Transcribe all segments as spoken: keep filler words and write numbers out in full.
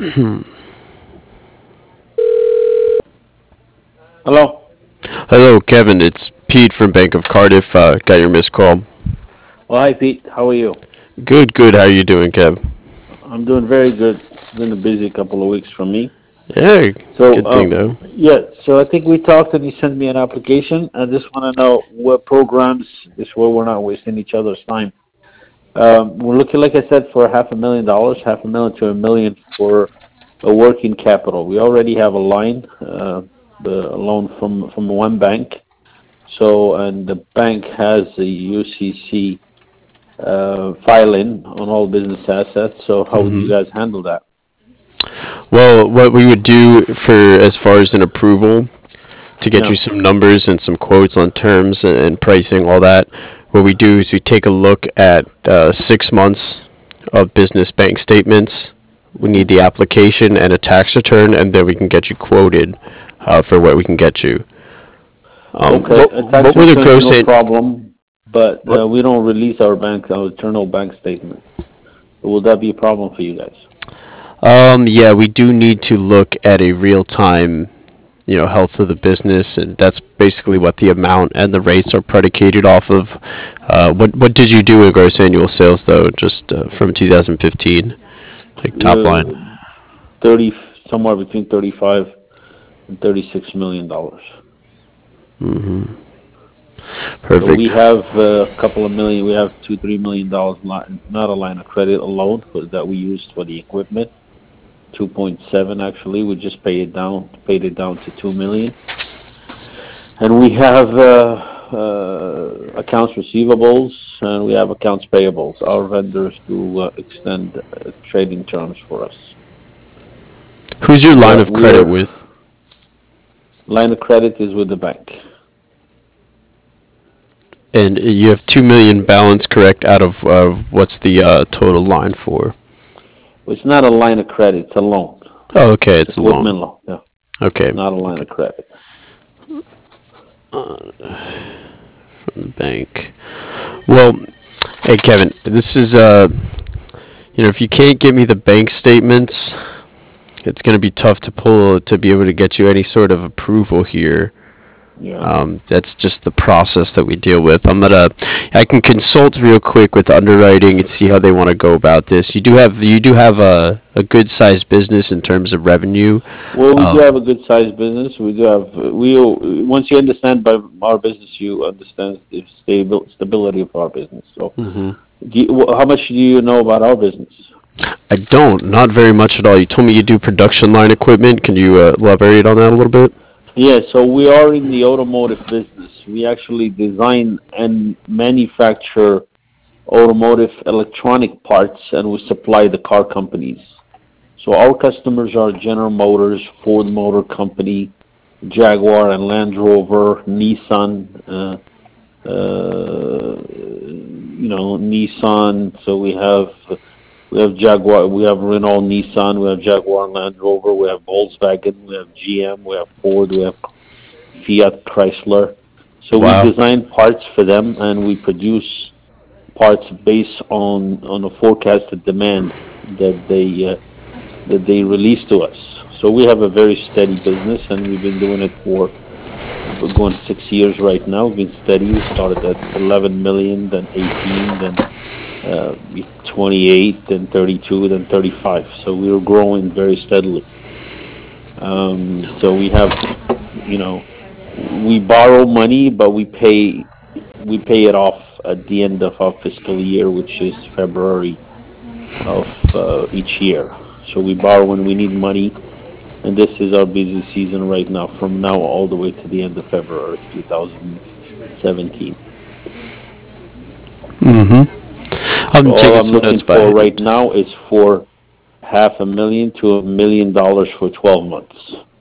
Hello. Hello, Kevin. It's Pete from Bank of Cardiff. Uh, got your missed call. Well, hi, Pete. How are you? Good, good. How you doing, Kev? I'm doing very good. It's been a busy couple of weeks for me. Yeah, So, good thing um, though. yeah. So I think we talked, and you sent me an application. I just want to know what programs is where we're not wasting each other's time. Um, we're looking, like I said, for half a million dollars, half a million to a million for a working capital. We already have a line, uh, the loan from from one bank. So, and the bank has a U C C uh, filing on all business assets. So how would you hmm guys handle that? Well, what we would do for as far as an approval to get Yeah. you some numbers and some quotes on terms and, and pricing, all that. What we do is we take a look at uh, six months of business bank statements. We need the application and a tax return, and then we can get you quoted uh, for what we can get you. Um, Okay, what a tax what were the return is gross no in, problem, but what uh, we don't release our bank, our internal bank statement. Will that be a problem for you guys? Um, yeah, we do need to look at a real time, you know, health of the business, and that's basically what the amount and the rates are predicated off of. Uh, what what did you do in gross annual sales though, just uh, from two thousand fifteen, like top Uh, line? thirty, somewhere between thirty-five and thirty-six million dollars. hmm So Perfect. we have uh, a couple of million. We have two, three million dollars line, not a line of credit, a loan for, that we used for the equipment. Two point seven actually. We just paid it down, paid it down to two million. And we have uh, uh, accounts receivables and we have accounts payables. Our vendors do uh, extend uh, trading terms for us. Who's your line But of credit we're with? line of credit is with the bank. And you have two million balance, correct? Out of uh, what's the uh, total line for? It's not a line of credit; it's a loan. Oh, okay, It's it's a equipment loan. loan. Yeah, Okay, not a line okay. of credit. Uh, from the bank. Well, hey Kevin, this is uh, you know, if you can't get me the bank statements, it's going to be tough to pull to be able to get you any sort of approval here. Yeah. Um, that's just the process that we deal with. I'm gonna, I can consult real quick with underwriting and see how they want to go about this. You do have, you do have a, a good sized business in terms of revenue. Well, we do have Um, a good sized business. We do have we once you understand by our business, you understand the stable stability of our business. So, mhm. do you, wh- how much do you know about our business? I don't, not very much at all. You told me you do production line equipment. Can you uh, elaborate on that a little bit? Yeah, so we are in the automotive business. We actually design and manufacture automotive electronic parts, and we supply the car companies. So our customers are General Motors, Ford Motor Company, Jaguar and Land Rover, Nissan, uh, uh, you know, Nissan. So we have we have Jaguar, we have Renault, Nissan, we have Jaguar and Land Rover, we have Volkswagen, we have G M, we have Ford, we have Fiat Chrysler. So we Wow. design parts for them and we produce parts based on on a forecasted demand that they uh, that they release to us. So we have a very steady business and we've been doing it for we're going six years right now. We've been steady. We started at eleven million, then eighteen, then uh, twenty-eight, then thirty-two, then thirty-five. So we were growing very steadily. Um, so we have, you know, we borrow money, but we pay we pay it off at the end of our fiscal year, which is February of uh, each year. So we borrow when we need money, and this is our busy season right now, from now all the way to the end of February twenty seventeen. hmm So I'm all taking I'm some notes looking by for right hand. now is for half a million to a million dollars for twelve months.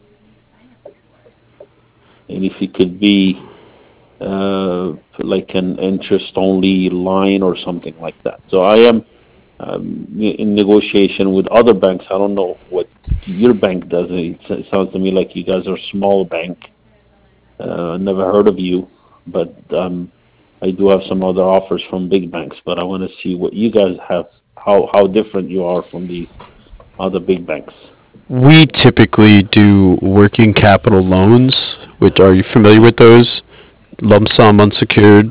And if it could be uh, like an interest-only line or something like that. So I am um, in negotiation with other banks. I don't know what your bank does. It s- sounds to me like you guys are a small bank. Uh, never heard of you, but um, I do have some other offers from big banks. But I want to see what you guys have, how how different you are from these other big banks. We typically do working capital loans, which are you familiar with those? Lump sum unsecured.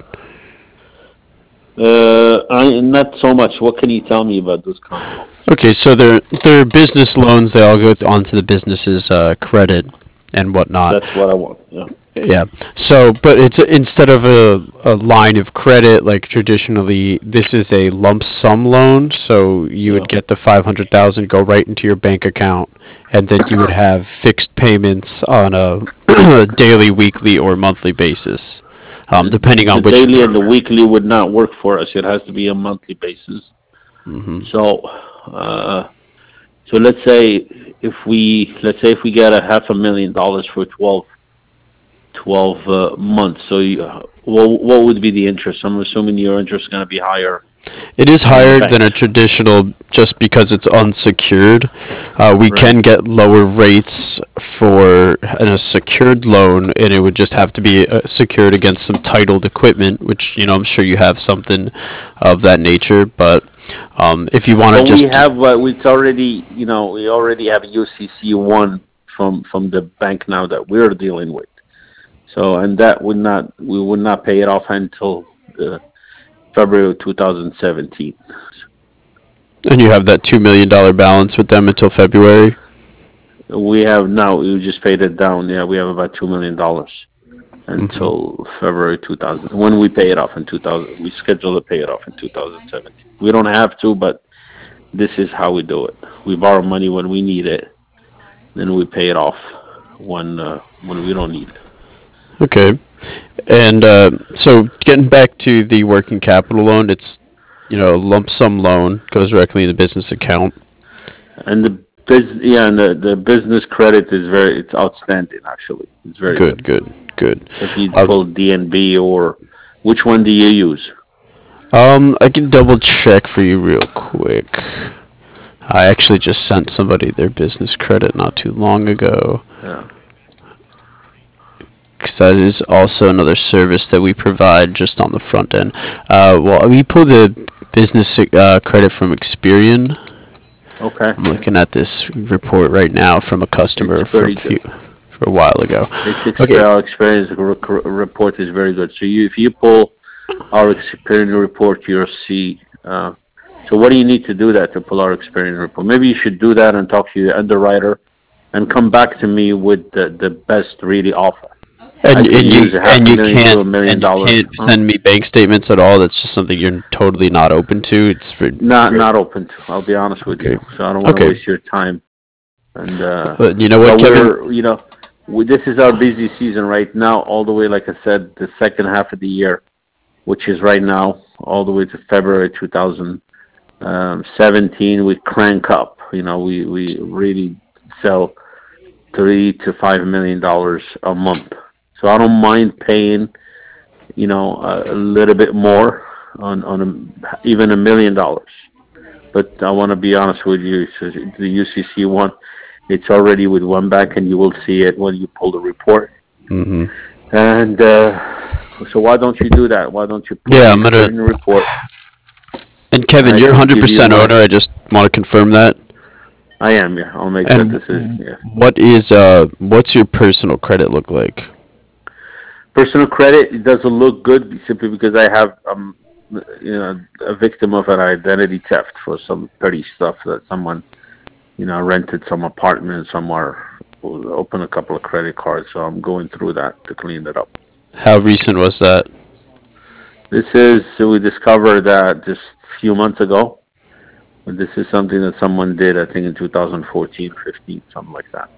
Uh, I not so much. What can you tell me about those kind of loans? Okay, so they're they're business loans. They all go th- onto the business's uh, credit and whatnot. That's what I want. Yeah. Yeah. So, but it's instead of a, a line of credit like traditionally, this is a lump sum loan. So you Yeah. would get the five hundred thousand go right into your bank account, and then you would have fixed payments on a daily, weekly, or monthly basis, um, The, the depending the on which. daily and the weekly would not work for us. It has to be a monthly basis. Mhm. So, uh, so let's say if we let's say if we get a half a million dollars for twelve twelve uh, months. So, you, what what would be the interest? I'm assuming your interest is going to be higher It is than the higher than a banks, traditional just because it's unsecured. Uh, we right? can get lower rates for an- a secured loan, and it would just have to be uh, secured against some titled equipment, which, you know, I'm sure you have something of that nature. But um, if you want to But we just, have uh, it's already you know we already have U C C one from from the bank now that we're dealing with. So and that would not we would not pay it off until uh, February of two thousand seventeen. and you have that two million dollar balance with them until February. We have now we just paid it down. Yeah, we have about two million dollars Hmm. until February two thousand. When we pay it off in two thousand, we schedule to pay it off in two thousand seventeen. We don't have to, but this is how we do it. We borrow money when we need it, then we pay it off when uh, when we don't need it. Okay. And uh, so getting back to the working capital loan, it's, you know, a lump sum loan goes directly in the business account. And the business, yeah, and the, the business credit is very, it's outstanding actually. It's very good. Good, good, good. If you Uh, pull D N B or which one do you use? um, I can double check for you real quick. I actually just sent somebody their business credit not too long ago, Yeah. because that is also another service that we provide just on the front end. Uh, well, we pull the business uh, credit from Experian. Okay. I'm looking at this report right now from a It's customer from pretty a few good. for a while ago. It's Okay. exp- our experience rec- report is very good. So you, if you pull our experience report, you'll see. Uh, so what do you need to do that to pull our experience report? Maybe you should do that and talk to your underwriter and come back to me with the, the best really offer. I And could and use you a half and a you million to can't a million and you dollars. can't Huh? send me bank statements at all. That's just something you're totally not open to. It's for, Not not open to. I'll be honest with okay. you. So I don't want to Okay. waste your time. And uh, But you know what, but Kevin? we're you know we, this is our busy season right now, all the way like I said, the second half of the year, which is right now, all the way to February two thousand seventeen. We crank up. You know, we we really sell three to five million dollars a month. So I don't mind paying you know a, a little bit more on on a, even a million dollars. But I want to be honest with you. So the U C C one, it's already with one bank, and you will see it when you pull the report. Hmm. And uh, so why don't you do that? Why don't you pull Yeah, the I'm gonna. experience report, And and Kevin, I you're could give you one hundred percent my. owner. I just want to confirm that. I am. Yeah, I'll make that And decision. Yeah. what is uh what's your personal credit look like? Personal credit it doesn't look good simply because I have um you know a victim of an identity theft for some petty stuff that someone you know rented some apartment somewhere, open a couple of credit cards. So I'm going through that to clean it up. How recent was that? This is so we discovered that just a few months ago. But this is something that someone did, I think, in two thousand fourteen, fifteen, something like that.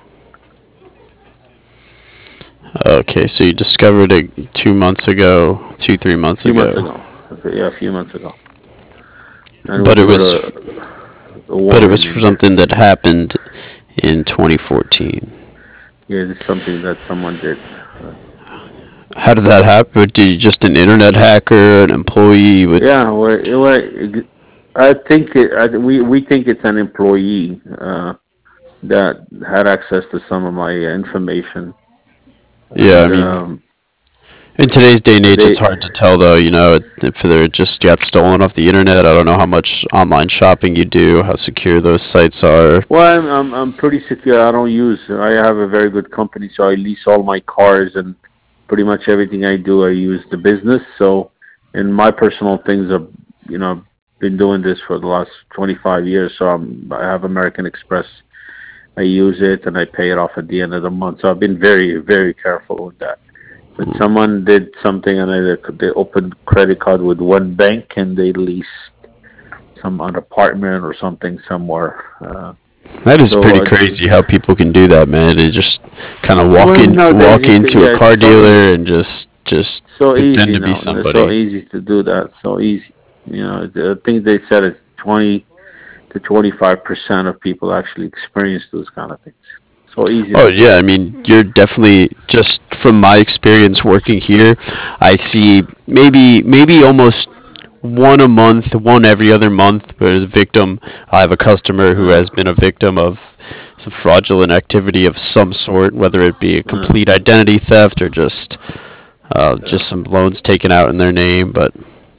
Okay, so you discovered it two months ago, two three A months few months ago, ago. Okay, yeah, a few months ago. And we but it put was a, a but it was warning for in there. something that happened in twenty fourteen. Yeah, this is something that someone did. Uh, How did that happen? Did you just an internet hacker, an employee with? yeah, well, well, I think it, I, we we think it's an employee uh, that had access to some of my information, Yeah, I and mean, um, In today's day and age, it's They hard to tell, though. You know, if they're just got stolen off the internet. I don't know how much online shopping you do, how secure those sites are. Well, I'm, I'm I'm pretty secure. I don't use. I have a very good company, so I lease all my cars and pretty much everything I do. I use the business. So, and my personal things are, you know, been doing this for the last twenty-five years. So I'm I have American Express. I use it and I pay it off at the end of the month. So I've been very very careful with that. But someone did something and they they opened credit card with one bank and they leased some an apartment or something somewhere. Uh, That is so pretty uh, crazy how people can do that, man. They just kind of walk well, in, nowadays walk it's into a yeah, it's car so dealer easy, and just just so pretend easy to be now. It's so somebody. easy to do that. So easy. You know, I think they said it's twenty to twenty-five percent of people actually experience those kind of things. So easy Oh to do yeah, I it. mean, you're definitely just from my experience working here, I see maybe maybe almost one a month, one every other month, but as a victim, I have a customer who Uh, has been a victim of some fraudulent activity of some sort, whether it be a uh, complete identity theft or just uh, yeah. just some loans taken out in their name. But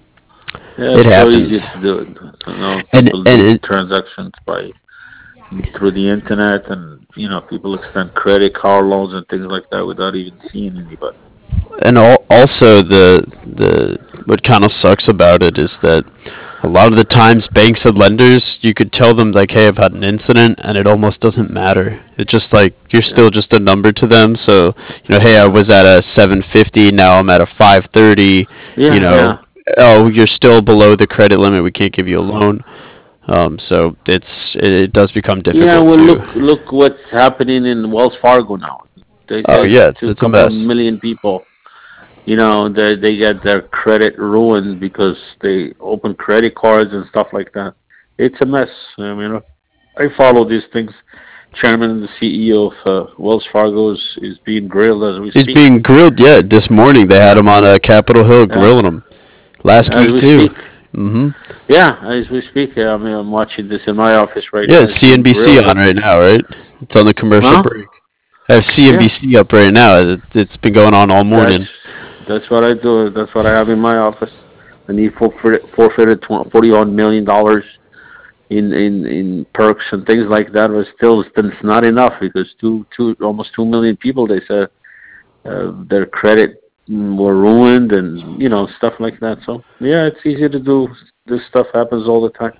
Yeah, it it's so easy happens. to do it. You know, And people and do it, transactions by through the internet, and you know, people extend credit card loans and things like that without even seeing anybody. and al- also the the what kind of sucks about it is that a lot of the times banks and lenders you could tell them like, hey, I've had an incident, and it almost doesn't matter. It's just like you're Yeah, still just a number to them. So you know, hey, I yeah, was at a seven fifty, now I'm at a five thirty. You yeah, know, yeah. oh, you're still below the credit limit, we can't give you a loan. Um, so it's it, it does become Yeah, difficult well, to. look, look what's happening in Wells Fargo now. They Oh said yeah, to a it's a couple of mess. million people, you know, they they get their credit ruined because they open credit cards and stuff like that. It's a mess. I mean, I follow these things. Chairman and the C E O of uh, Wells Fargo is, is being grilled as we He's speak. being grilled. Yeah, this morning they had Yeah, him on uh, Capitol Hill yeah. grilling him. Last As week we too. speak. hmm Yeah, as we speak. Yeah, I mean, I'm watching this in my office right Yeah, now. it's He's being C N B C grilled on and right now, right? It's on the commercial huh? break. I have Yeah, C N B C up right now. It, it's been going on all morning. that's that's what I do. That's what I have in my office. And he forfeited, forfeited forty-one million dollars in, in in perks and things like that. But still, it's not enough because two two almost two million people. They said uh, their credit mm, were ruined and you know stuff like that. So yeah, it's easy to do. This stuff happens all the time.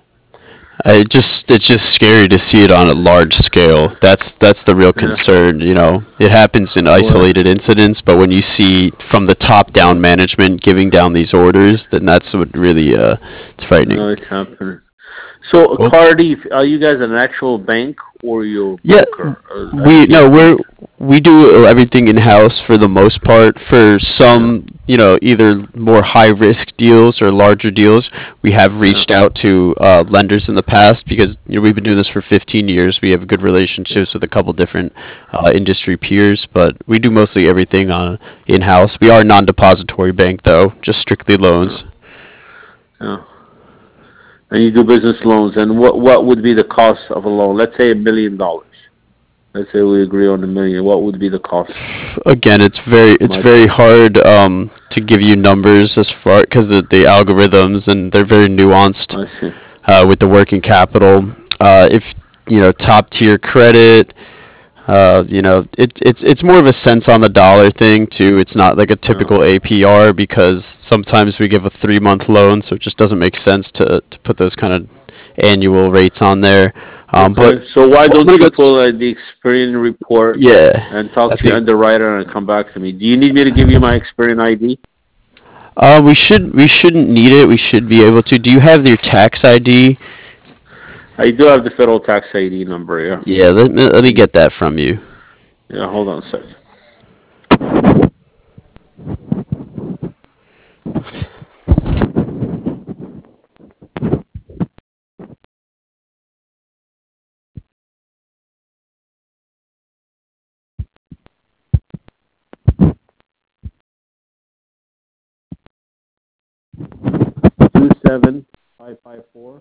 I just it's just scary to see it on a large scale. That's that's the real Yeah. concern. You know, it happens in Well, isolated incidents, but when you see from the top down management giving down these orders, then that's what really uh, it's frightening. no, it's happening. So, Well, Cardi, are you guys an actual bank or you a yeah, broker? Or I we didn't get no, it from we're you. we do everything in house for the most part. For Yeah, some, you know, either more high risk deals or larger deals, we have yeah, reached out to uh, lenders in the past because you know we've been doing this for fifteen years. We have good yeah, relationships with a couple different uh, industry peers, but we do mostly everything on in house. We are a non-depository bank though, just strictly yeah, loans. yeah. And you do business loans. And what what would be the cost of a loan? Let's say a million dollars. Let's say we agree on a million. What would be the cost Again, it's very it's very monthly? hard um, to give you numbers as far because the, the algorithms and they're very nuanced I see. uh, with the working capital. Uh, if you know top tier credit, uh, you know it, it's it's more of a cents on the dollar thing too. It's not like a Yeah. typical A P R because sometimes we give a three month loan, so it just doesn't make sense to to put those kind of annual rates on there. Um, but Okay. So why I'm gonna don't you go. pull uh, the Experian report Yeah, and talk I to your think. underwriter and come back to me? Do you need me to give you my Experian I D? Uh, we should we shouldn't need it. We should be able to. Do you have your tax I D? I do have the federal tax I D number. Yeah. Yeah, let me, let me Mhm. get that from you. Yeah. Hold on a second. Two seven five five four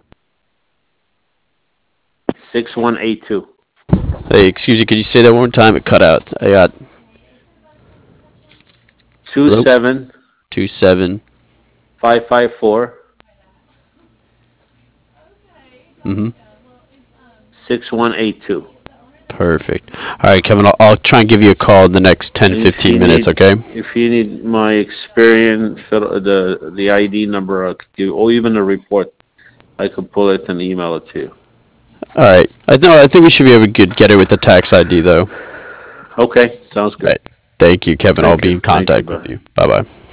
six one eight two. Hey, excuse me, could you say that one more time? It cut out. I got two Hello? seven Two seven. five five four Mm-hmm. six one eight two. Perfect. All right, Kevin. I'll, I'll try and give you a call in the next ten, And if fifteen you minutes. need Okay. if you need my Experian fill- the the I D number, I could give, or even a report, I could pull it and email it to you. All right. I know. I think we should be able to get get it with the tax I D though. All Okay, sounds good. right. Thank you, Kevin. I'll Thank be you. in Thank you. contact with Bye. you. Bye bye.